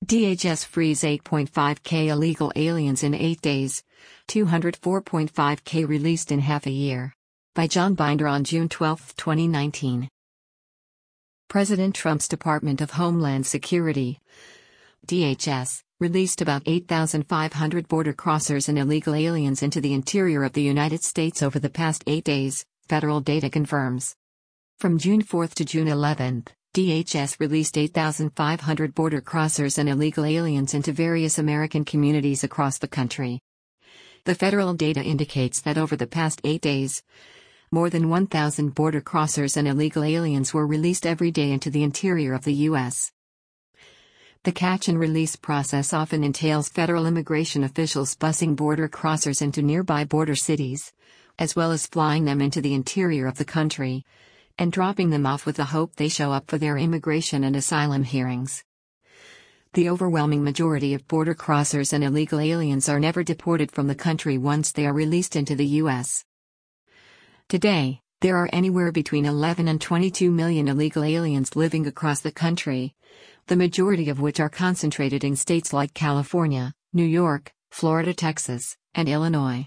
DHS frees 8.5K illegal aliens in 8 days. 204.5K released in half a year. By John Binder on June 12, 2019. President Trump's Department of Homeland Security, DHS, released about 8,500 border crossers and illegal aliens into the interior of the United States over the past 8 days, federal data confirms. From June 4 to June 11, DHS released 8,500 border crossers and illegal aliens into various American communities across the country. The federal data indicates that over the past 8 days, more than 1,000 border crossers and illegal aliens were released every day into the interior of the U.S. The catch and release process often entails federal immigration officials busing border crossers into nearby border cities, as well as flying them into the interior of the country, and dropping them off with the hope they show up for their immigration and asylum hearings. The overwhelming majority of border crossers and illegal aliens are never deported from the country once they are released into the U.S. Today, there are anywhere between 11 and 22 million illegal aliens living across the country, the majority of which are concentrated in states like California, New York, Florida, Texas, and Illinois.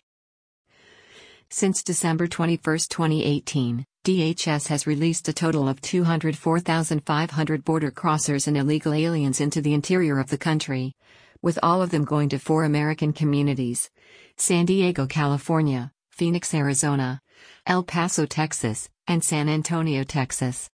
Since December 21, 2018, DHS has released a total of 204,500 border crossers and illegal aliens into the interior of the country, with all of them going to 4 American communities: San Diego, California, Phoenix, Arizona, El Paso, Texas, and San Antonio, Texas.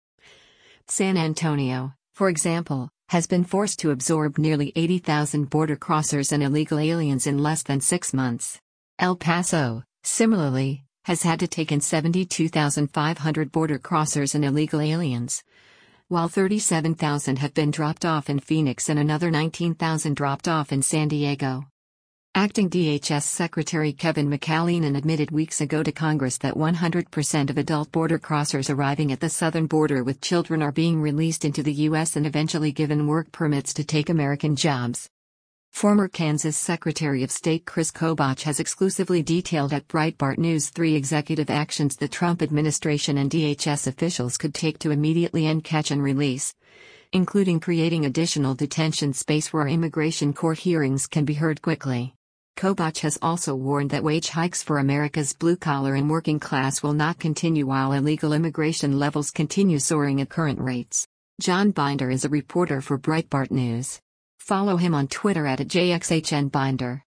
San Antonio, for example, has been forced to absorb nearly 80,000 border crossers and illegal aliens in less than 6 months. El Paso, similarly, has had to take in 72,500 border crossers and illegal aliens, while 37,000 have been dropped off in Phoenix and another 19,000 dropped off in San Diego. Acting DHS Secretary Kevin McAleenan admitted weeks ago to Congress that 100% of adult border crossers arriving at the southern border with children are being released into the U.S. and eventually given work permits to take American jobs. Former Kansas Secretary of State Chris Kobach has exclusively detailed at Breitbart News 3 executive actions the Trump administration and DHS officials could take to immediately end catch and release, including creating additional detention space where immigration court hearings can be heard quickly. Kobach has also warned that wage hikes for America's blue-collar and working class will not continue while illegal immigration levels continue soaring at current rates. John Binder is a reporter for Breitbart News. Follow him on Twitter at @JXHNBinder.